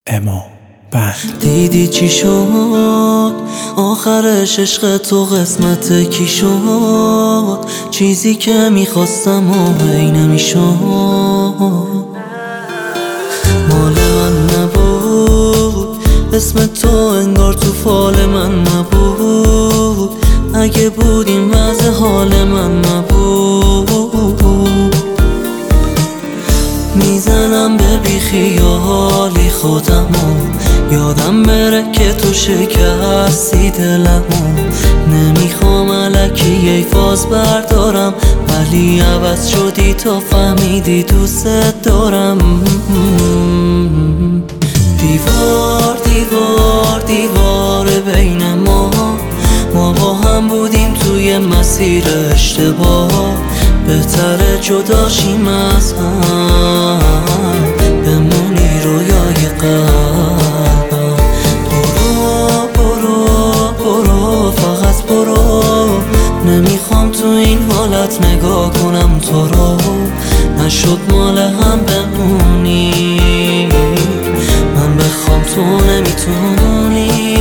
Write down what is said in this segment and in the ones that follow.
اما بند دیدی چی شد آخرش، عشق تو قسمت کی شد؟ چیزی که میخواستم و هی نمیشد، مال من نبود، اسم تو انگار تو فال من نبود، اگه بود این وضع حال من نبود. میزنم به بیخیالی خودمو، یادم بره که تو شکستی دلمو، نمیخوام الکی ای فاز بردارم، ولی عوض شدی تا فهمیدی دوست دارم. دیوار دیوار دیوار بین ما با هم بودیم توی مسیر اشتباه، بهتره جدا شیم از هم، بمونی رویای قلبم. برو برو برو فقط برو، نمیخوام تو این حالت نگاه کنم تو رو، نشد مال هم بمونی، من بخوام تو نمیتونی.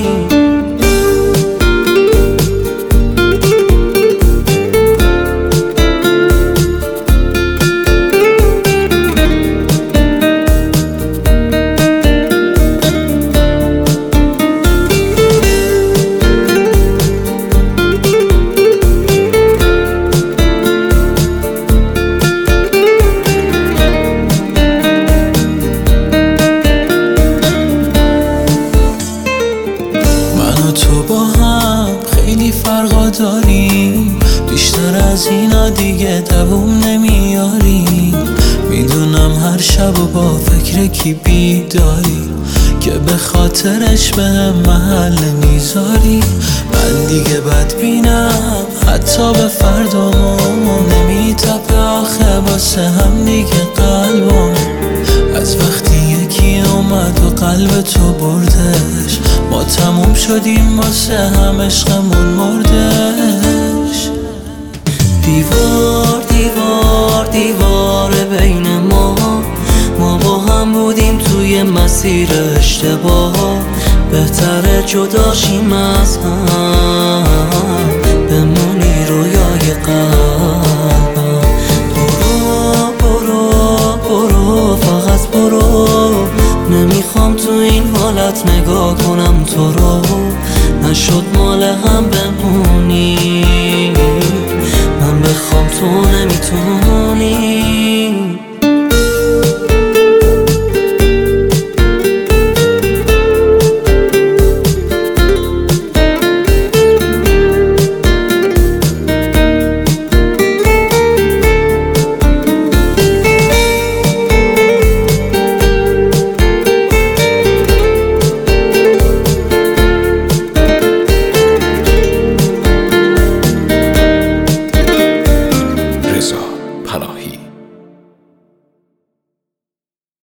تو با هم خیلی فرقا داریم، بیشتر از اینا دیگه دووم نمیاریم. میدونم هر شب و با فکر کی بیداری، که به خاطرش به هم محل میذاری. من دیگه بدبینم حتی به فردامون، نمیتپه آخه واسه هم دیگه قلبم. از وقتی یکی اومد و قلب تو بردش، ما تموم شدیم واسه هم، عشقمون مردش. دیوار دیوار دیوار بین ما با هم بودیم توی مسیر اشتباه، بهتره جدا شیم از هم، بمونی رویای قلبم. برو برو برو فقط برو، نمیخوام تو این حالت نگاه کنم تو رو، نشد مال هم بمونی، من بخوام تو نمیتونی.